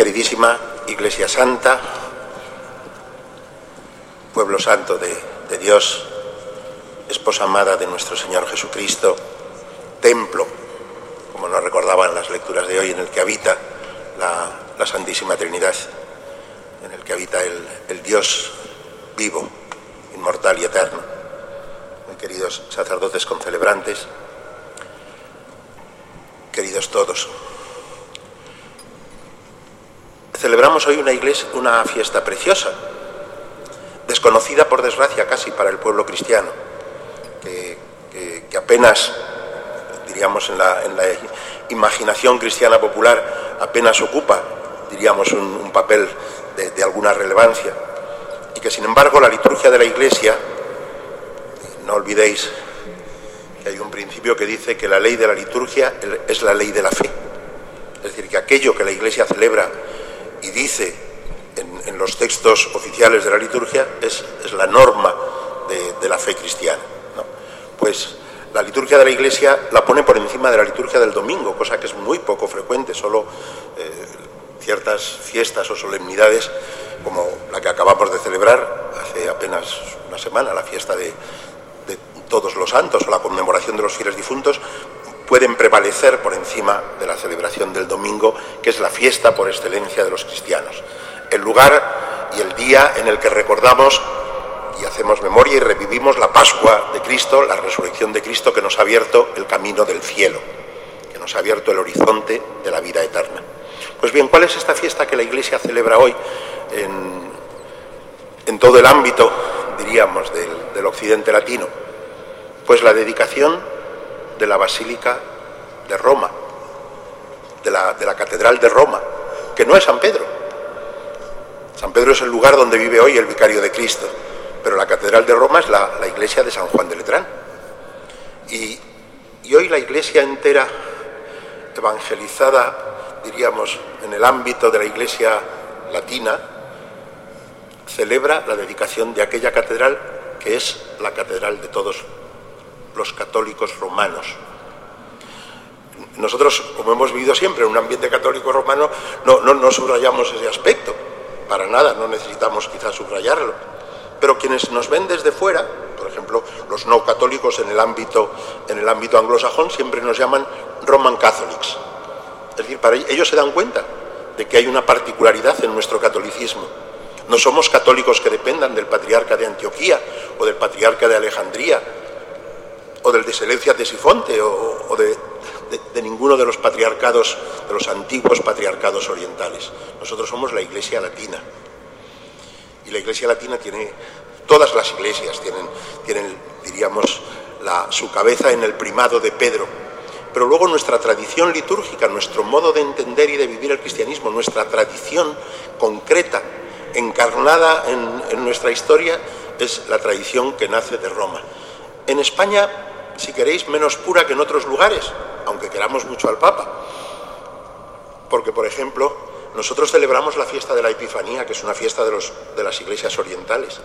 Queridísima Iglesia Santa, pueblo santo de Dios, esposa amada de nuestro Señor Jesucristo, templo, como nos recordaban las lecturas de hoy, en el que habita la Santísima Trinidad, en el que habita el Dios vivo, inmortal y eterno. Muy queridos sacerdotes concelebrantes, queridos todos, celebramos hoy una fiesta preciosa, desconocida por desgracia casi para el pueblo cristiano, que apenas, diríamos, en la imaginación cristiana popular apenas ocupa, diríamos, un papel de alguna relevancia, y que sin embargo la liturgia de la Iglesia, no olvidéis que hay un principio que dice que la ley de la liturgia es la ley de la fe, es decir, que aquello que la Iglesia celebra y dice en los textos oficiales de la liturgia es la norma de la fe cristiana, ¿no? Pues la liturgia de la Iglesia la pone por encima de la liturgia del domingo, cosa que es muy poco frecuente. Solo ciertas fiestas o solemnidades, como la que acabamos de celebrar hace apenas una semana, la fiesta de Todos los Santos o la conmemoración de los fieles difuntos, pueden prevalecer por encima de la celebración del domingo, que es la fiesta por excelencia de los cristianos. El lugar y el día en el que recordamos y hacemos memoria y revivimos la Pascua de Cristo, la resurrección de Cristo, que nos ha abierto el camino del cielo, que nos ha abierto el horizonte de la vida eterna. Pues bien, ¿cuál es esta fiesta que la Iglesia celebra hoy en todo el ámbito, diríamos, del occidente latino? Pues la dedicación de la Basílica de Roma, de la Catedral de Roma, que no es San Pedro. San Pedro es el lugar donde vive hoy el Vicario de Cristo, pero la Catedral de Roma es la iglesia de San Juan de Letrán. Y hoy la Iglesia entera, evangelizada, diríamos, en el ámbito de la Iglesia latina, celebra la dedicación de aquella catedral que es la catedral de todos los católicos romanos. Nosotros, como hemos vivido siempre en un ambiente católico romano, no subrayamos ese aspecto, para nada, no necesitamos quizás subrayarlo, pero quienes nos ven desde fuera, por ejemplo, los no católicos en el ámbito anglosajón, siempre nos llaman Roman Catholics. Es decir, para ellos se dan cuenta de que hay una particularidad en nuestro catolicismo. No somos católicos que dependan del patriarca de Antioquía o del patriarca de Alejandría o del de Selencia de Sifonte o de ninguno de los patriarcados, de los antiguos patriarcados orientales. Nosotros somos la Iglesia latina. Y la Iglesia latina todas las iglesias tienen, diríamos, su cabeza en el primado de Pedro. Pero luego nuestra tradición litúrgica, nuestro modo de entender y de vivir el cristianismo, nuestra tradición concreta, encarnada en nuestra historia, es la tradición que nace de Roma. En España, si queréis, menos pura que en otros lugares, aunque queramos mucho al Papa. Porque, por ejemplo, nosotros celebramos la fiesta de la Epifanía, que es una fiesta de las iglesias orientales,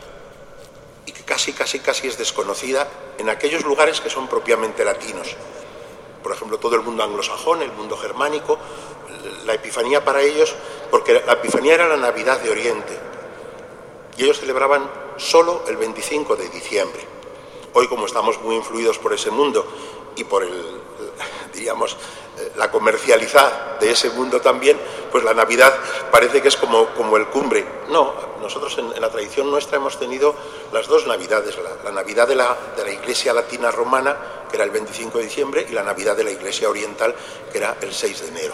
y que casi es desconocida en aquellos lugares que son propiamente latinos. Por ejemplo, todo el mundo anglosajón, el mundo germánico, la Epifanía para ellos, porque la Epifanía era la Navidad de Oriente, y ellos celebraban solo el 25 de diciembre. Hoy, como estamos muy influidos por ese mundo y por diríamos, la comercialidad de ese mundo también, pues la Navidad parece que es como el cumbre. No, nosotros en la tradición nuestra hemos tenido las dos Navidades, la Navidad de la Iglesia latina romana, que era el 25 de diciembre, y la Navidad de la Iglesia oriental, que era el 6 de enero.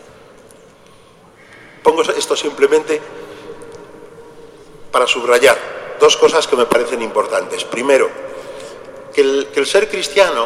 Pongo esto simplemente para subrayar dos cosas que me parecen importantes. Primero, que el ser cristiano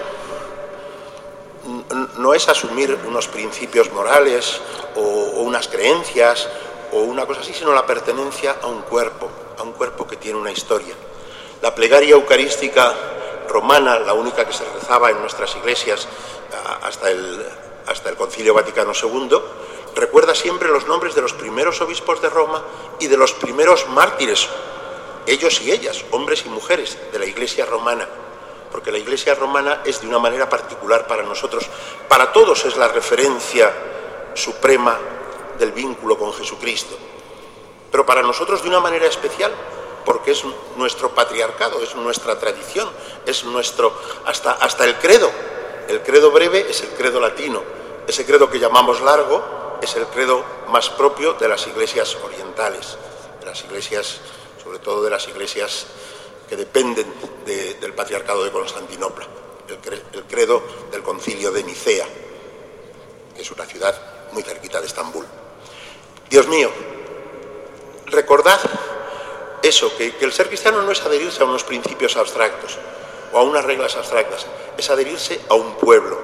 no es asumir unos principios morales o unas creencias o una cosa así, sino la pertenencia a un cuerpo que tiene una historia. La plegaria eucarística romana, la única que se rezaba en nuestras iglesias hasta el Concilio Vaticano II, recuerda siempre los nombres de los primeros obispos de Roma y de los primeros mártires, ellos y ellas, hombres y mujeres de la Iglesia romana. Porque la Iglesia romana es de una manera particular para nosotros. Para todos es la referencia suprema del vínculo con Jesucristo. Pero para nosotros de una manera especial, porque es nuestro patriarcado, es nuestra tradición, es nuestro, hasta el credo. El credo breve es el credo latino, ese credo que llamamos largo es el credo más propio de las iglesias orientales, de las iglesias, sobre todo de las iglesias que dependen del patriarcado de Constantinopla, el credo del concilio de Nicea, que es una ciudad muy cerquita de Estambul. Dios mío, recordad eso, que el ser cristiano no es adherirse a unos principios abstractos o a unas reglas abstractas, es adherirse a un pueblo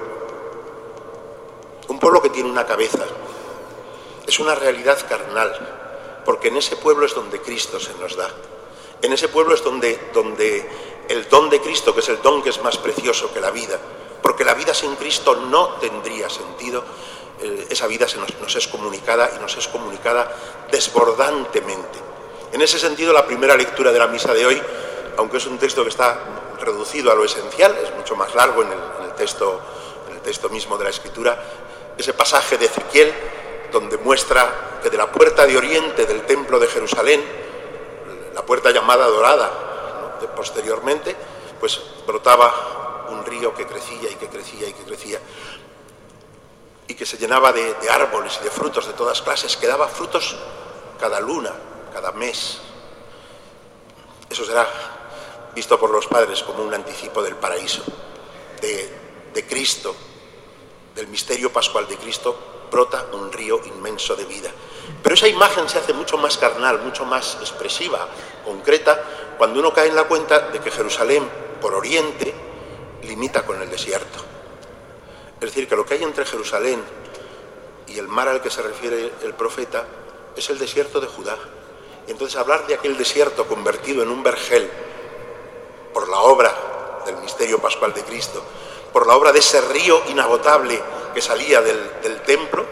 que tiene una cabeza, es una realidad carnal, porque en ese pueblo es donde Cristo se nos da, en ese pueblo es donde el don de Cristo, que es el don que es más precioso que la vida, porque la vida sin Cristo no tendría sentido. Esa vida nos es comunicada y nos es comunicada desbordantemente. En ese sentido, la primera lectura de la misa de hoy, aunque es un texto que está reducido a lo esencial, es mucho más largo en el texto mismo de la Escritura, ese pasaje de Ezequiel, donde muestra que de la puerta de oriente del templo de Jerusalén, la puerta llamada Dorada, ¿no?, posteriormente, pues brotaba un río que crecía y que crecía y que crecía, y que se llenaba de árboles y de frutos de todas clases, que daba frutos cada luna, cada mes. Eso será visto por los padres como un anticipo del paraíso, de Cristo, del misterio pascual de Cristo, brota un río inmenso de vida. Pero esa imagen se hace mucho más carnal, mucho más expresiva, concreta, cuando uno cae en la cuenta de que Jerusalén, por oriente, limita con el desierto. Es decir, que lo que hay entre Jerusalén y el mar al que se refiere el profeta es el desierto de Judá. Y entonces hablar de aquel desierto convertido en un vergel por la obra del misterio pascual de Cristo, por la obra de ese río inagotable que salía del templo,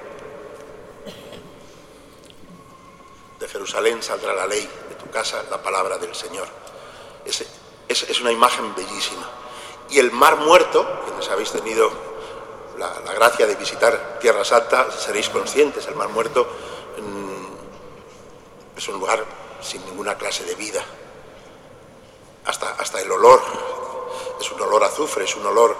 de Jerusalén saldrá la ley, de tu casa la palabra del Señor. Es una imagen bellísima. Y el Mar Muerto, quienes habéis tenido la gracia de visitar Tierra Santa, seréis conscientes, el Mar Muerto es un lugar sin ninguna clase de vida. Hasta el olor, es un olor a azufre, es un olor,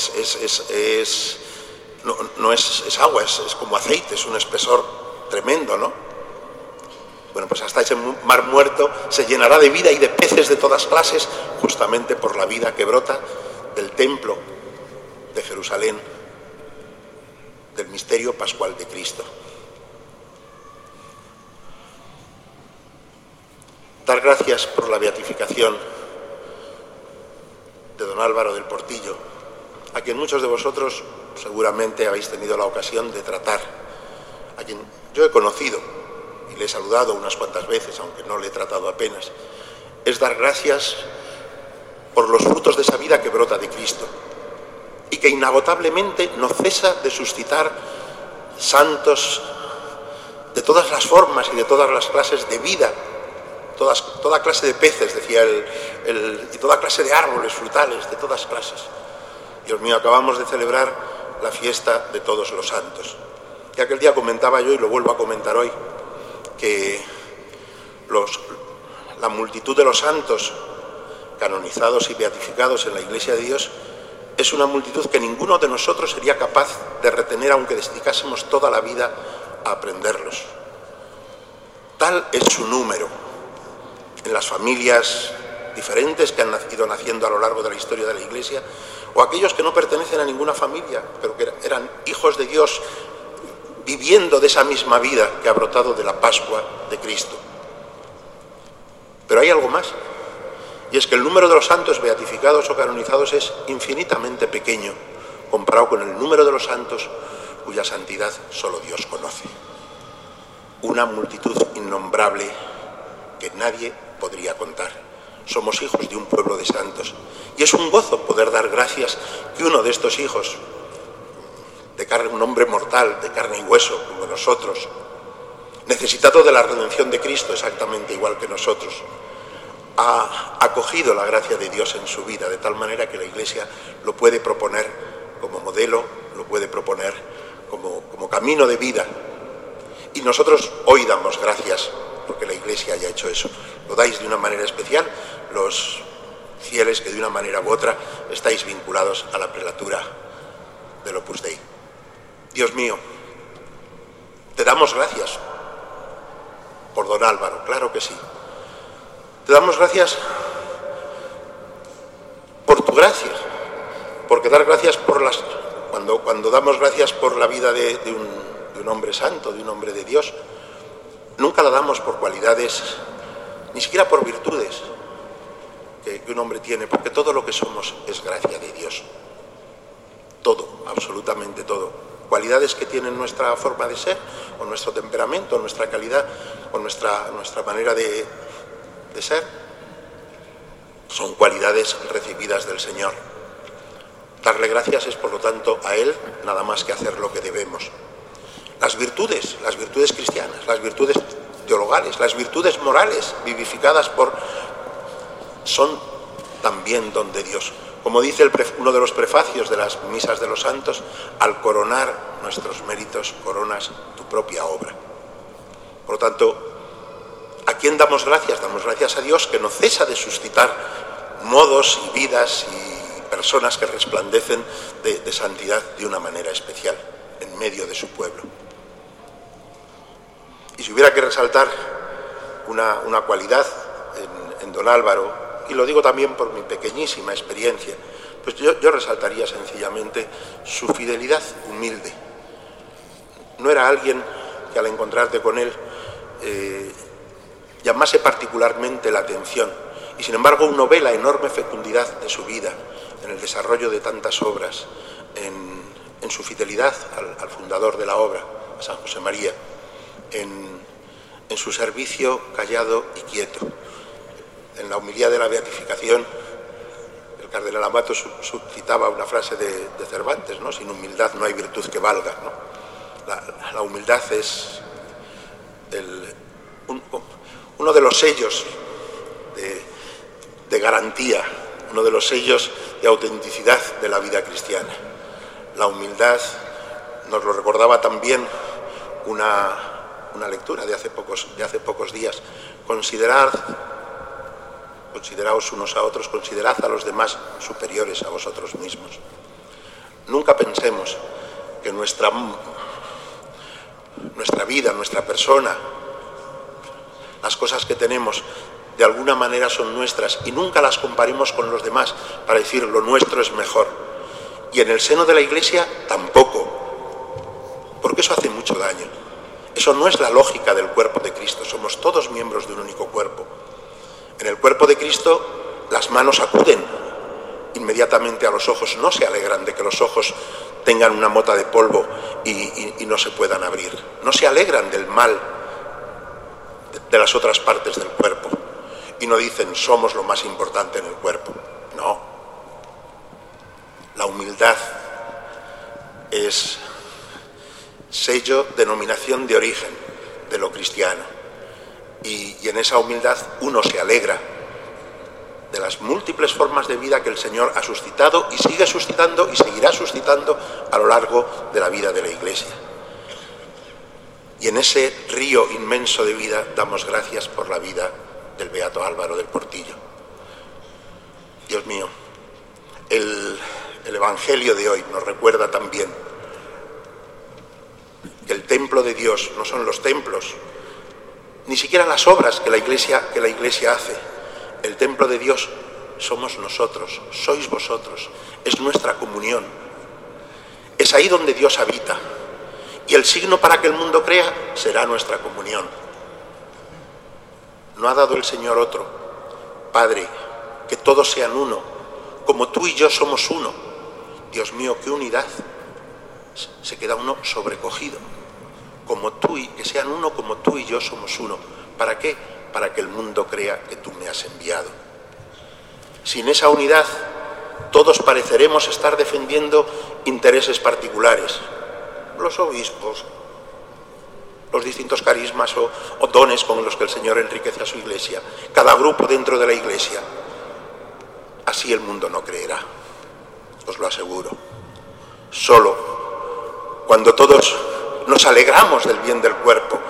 no es agua, es como aceite, es un espesor tremendo, ¿no? Bueno, pues hasta ese Mar Muerto se llenará de vida y de peces de todas clases, justamente por la vida que brota del templo de Jerusalén, del misterio pascual de Cristo. Dar gracias por la beatificación de don Álvaro del Portillo, a quien muchos de vosotros seguramente habéis tenido la ocasión de tratar, a quien yo he conocido y le he saludado unas cuantas veces, aunque no le he tratado apenas. Es dar gracias por los frutos de esa vida que brota de Cristo y que inagotablemente no cesa de suscitar santos de todas las formas y de todas las clases de vida, toda clase de peces, decía y toda clase de árboles frutales, de todas clases. Dios mío, acabamos de celebrar la fiesta de todos los santos. Y aquel día comentaba yo, y lo vuelvo a comentar hoy, que la multitud de los santos canonizados y beatificados en la Iglesia de Dios es una multitud que ninguno de nosotros sería capaz de retener, aunque dedicásemos toda la vida a aprenderlos. Tal es su número en las familias diferentes que han ido naciendo a lo largo de la historia de la Iglesia, o aquellos que no pertenecen a ninguna familia, pero que eran hijos de Dios, viviendo de esa misma vida que ha brotado de la Pascua de Cristo. Pero hay algo más, y es que el número de los santos beatificados o canonizados es infinitamente pequeño comparado con el número de los santos cuya santidad solo Dios conoce. Una multitud innombrable que nadie podría contar. Somos hijos de un pueblo de santos, y es un gozo poder dar gracias que uno de estos hijos, un hombre mortal, de carne y hueso, como nosotros, necesitado de la redención de Cristo exactamente igual que nosotros, ha acogido la gracia de Dios en su vida, de tal manera que la Iglesia lo puede proponer como modelo, lo puede proponer como camino de vida. Y nosotros hoy damos gracias porque la Iglesia haya hecho eso. Lo dais de una manera especial los fieles que de una manera u otra estáis vinculados a la prelatura del Opus Dei. Dios mío, te damos gracias por don Álvaro, claro que sí. Te damos gracias por tu gracia, porque dar gracias por cuando damos gracias por la vida de un hombre santo, de un hombre de Dios, nunca la damos por cualidades, ni siquiera por virtudes que un hombre tiene, porque todo lo que somos es gracia de Dios. Todo, absolutamente todo. Cualidades que tienen nuestra forma de ser, o nuestro temperamento, o nuestra calidad, o nuestra manera de ser, son cualidades recibidas del Señor. Darle gracias es, por lo tanto, a Él nada más que hacer lo que debemos. Las virtudes cristianas, las virtudes teologales, las virtudes morales vivificadas son también don de Dios. Como dice uno de los prefacios de las misas de los santos, al coronar nuestros méritos, coronas tu propia obra. Por lo tanto, ¿a quién damos gracias? Damos gracias a Dios, que no cesa de suscitar modos y vidas y personas que resplandecen de santidad de una manera especial en medio de su pueblo. Y si hubiera que resaltar una cualidad en don Álvaro, y lo digo también por mi pequeñísima experiencia, pues yo resaltaría sencillamente su fidelidad humilde. No era alguien que al encontrarte con él llamase particularmente la atención, y sin embargo uno ve la enorme fecundidad de su vida en el desarrollo de tantas obras, en su fidelidad al fundador de la obra, a San José María, en su servicio callado y quieto. En la homilía de la beatificación, el cardenal Amato citaba una frase de Cervantes, ¿no? Sin humildad no hay virtud que valga, ¿no? La humildad es uno de los sellos de garantía, uno de los sellos de autenticidad de la vida cristiana. La humildad, nos lo recordaba también una lectura de hace pocos días. Consideraos unos a otros, considerad a los demás superiores a vosotros mismos. Nunca pensemos que nuestra vida, nuestra persona, las cosas que tenemos, de alguna manera son nuestras, y nunca las comparemos con los demás para decir lo nuestro es mejor. Y en el seno de la Iglesia tampoco, porque eso hace mucho daño. Eso no es la lógica del cuerpo de Cristo, somos todos miembros de un único cuerpo. En el cuerpo de Cristo las manos acuden inmediatamente a los ojos, no se alegran de que los ojos tengan una mota de polvo y no se puedan abrir, no se alegran del mal de las otras partes del cuerpo y no dicen somos lo más importante en el cuerpo. No, la humildad es sello, denominación de origen de lo cristiano. Y en esa humildad uno se alegra de las múltiples formas de vida que el Señor ha suscitado y sigue suscitando y seguirá suscitando a lo largo de la vida de la Iglesia. Y en ese río inmenso de vida damos gracias por la vida del beato Álvaro del Portillo. Dios mío, el Evangelio de hoy nos recuerda también que el templo de Dios no son los templos, ni siquiera las obras que la Iglesia hace. El templo de Dios somos nosotros, sois vosotros, es nuestra comunión. Es ahí donde Dios habita. Y el signo para que el mundo crea será nuestra comunión. No ha dado el Señor otro. Padre, que todos sean uno, como tú y yo somos uno. Dios mío, qué unidad. Se queda uno sobrecogido. Que sean uno como tú y yo somos uno. ¿Para qué? Para que el mundo crea que tú me has enviado. Sin esa unidad, todos pareceremos estar defendiendo intereses particulares. Los obispos, los distintos carismas o dones con los que el Señor enriquece a su Iglesia, cada grupo dentro de la Iglesia. Así el mundo no creerá, os lo aseguro. Solo cuando todos nos alegramos del bien del cuerpo,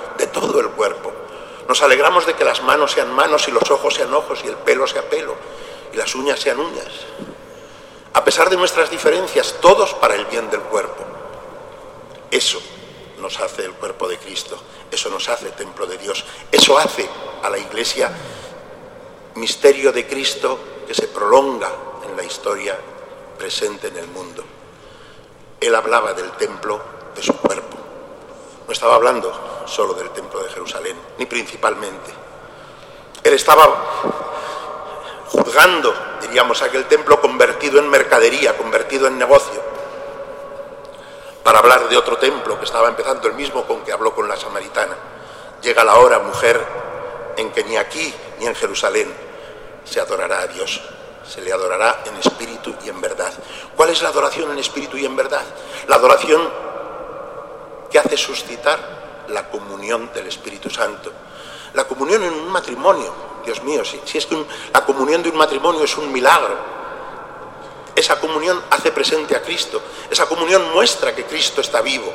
todo el cuerpo. Nos alegramos de que las manos sean manos y los ojos sean ojos y el pelo sea pelo y las uñas sean uñas. A pesar de nuestras diferencias, todos para el bien del cuerpo. Eso nos hace el cuerpo de Cristo, eso nos hace templo de Dios, eso hace a la Iglesia misterio de Cristo que se prolonga en la historia presente en el mundo. Él hablaba del templo de su cuerpo. No estaba hablando solo del templo de Jerusalén, ni principalmente. Él estaba juzgando, diríamos, aquel templo convertido en mercadería, convertido en negocio, para hablar de otro templo que estaba empezando, el mismo con que habló con la samaritana. Llega la hora, mujer, en que ni aquí ni en Jerusalén se adorará a Dios. Se le adorará en espíritu y en verdad. ¿Cuál es la adoración en espíritu y en verdad? La adoración que hace suscitar la comunión del Espíritu Santo. La comunión en un matrimonio, Dios mío, si es que la comunión de un matrimonio es un milagro. Esa comunión hace presente a Cristo. Esa comunión muestra que Cristo está vivo.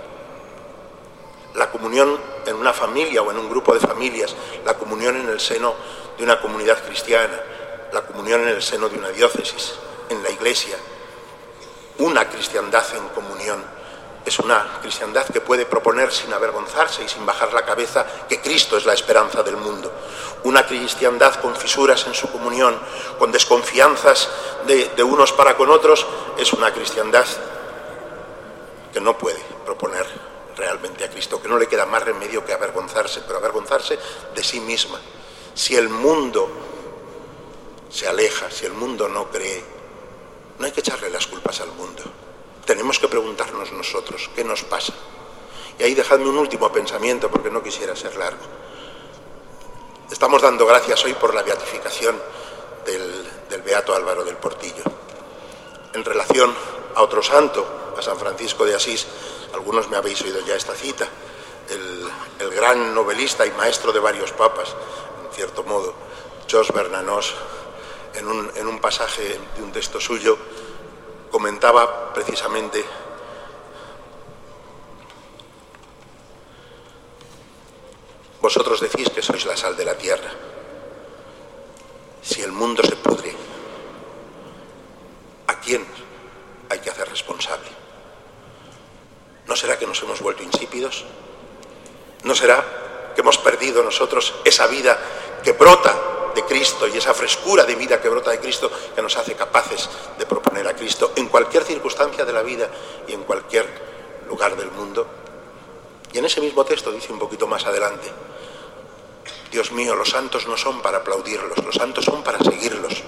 La comunión en una familia o en un grupo de familias, la comunión en el seno de una comunidad cristiana, la comunión en el seno de una diócesis, en la Iglesia. Una cristiandad en comunión es una cristiandad que puede proponer sin avergonzarse y sin bajar la cabeza que Cristo es la esperanza del mundo. Una cristiandad con fisuras en su comunión, con desconfianzas de unos para con otros, es una cristiandad que no puede proponer realmente a Cristo, que no le queda más remedio que avergonzarse, pero avergonzarse de sí misma. Si el mundo se aleja, si el mundo no cree, no hay que echarle las culpas al mundo. Tenemos que preguntarnos nosotros, ¿qué nos pasa? Y ahí dejadme un último pensamiento, porque no quisiera ser largo. Estamos dando gracias hoy por la beatificación del beato Álvaro del Portillo. En relación a otro santo, a San Francisco de Asís, algunos me habéis oído ya esta cita, el gran novelista y maestro de varios papas, en cierto modo, Georges Bernanos, en un pasaje de un texto suyo, comentaba precisamente vosotros decís que sois la sal de la tierra. Si el mundo se pudre, ¿a quién hay que hacer responsable? ¿No será que nos hemos vuelto insípidos? ¿No será que hemos perdido nosotros esa vida que brota de Cristo y esa frescura de vida que brota de Cristo que nos hace capaces de proponer a Cristo en cualquier circunstancia de la vida y en cualquier lugar del mundo? Y en ese mismo texto dice un poquito más adelante: Dios mío, los santos no son para aplaudirlos, los santos son para seguirlos.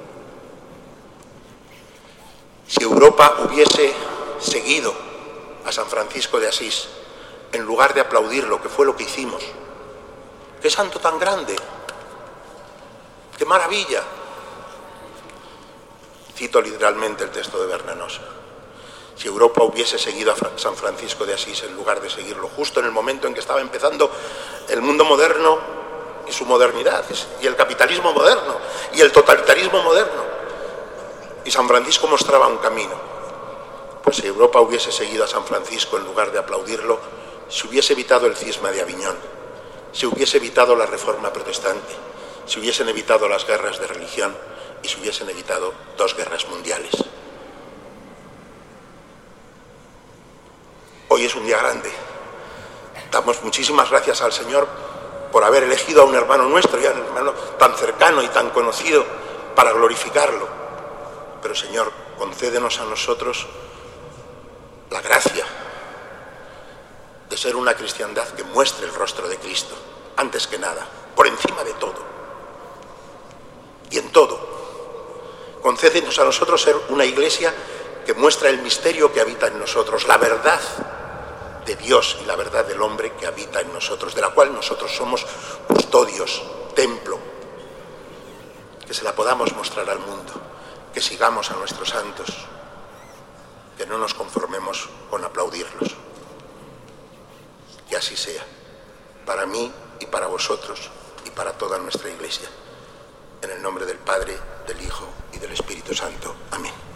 Si Europa hubiese seguido a San Francisco de Asís en lugar de aplaudirlo, que fue lo que hicimos, ¡qué santo tan grande! ¡Qué maravilla! Cito literalmente el texto de Bernanos. Si Europa hubiese seguido a San Francisco de Asís en lugar de seguirlo justo en el momento en que estaba empezando el mundo moderno y su modernidad, y el capitalismo moderno, y el totalitarismo moderno, y San Francisco mostraba un camino, pues si Europa hubiese seguido a San Francisco en lugar de aplaudirlo, se hubiese evitado el cisma de Aviñón, se hubiese evitado la reforma protestante, se hubiesen evitado las guerras de religión y se hubiesen evitado 2 guerras mundiales. Hoy es un día grande. Damos muchísimas gracias al Señor por haber elegido a un hermano nuestro, y a un hermano tan cercano y tan conocido, para glorificarlo. Pero, Señor, concédenos a nosotros la gracia de ser una cristiandad que muestre el rostro de Cristo, antes que nada, por encima de todo y en todo. Concédenos a nosotros ser una iglesia que muestra el misterio que habita en nosotros, la verdad de Dios y la verdad del hombre que habita en nosotros, de la cual nosotros somos custodios, templo, que se la podamos mostrar al mundo, que sigamos a nuestros santos, que no nos conformemos con aplaudirlos. Que así sea, para mí y para vosotros y para toda nuestra Iglesia. En el nombre del Padre, del Hijo y del Espíritu Santo. Amén.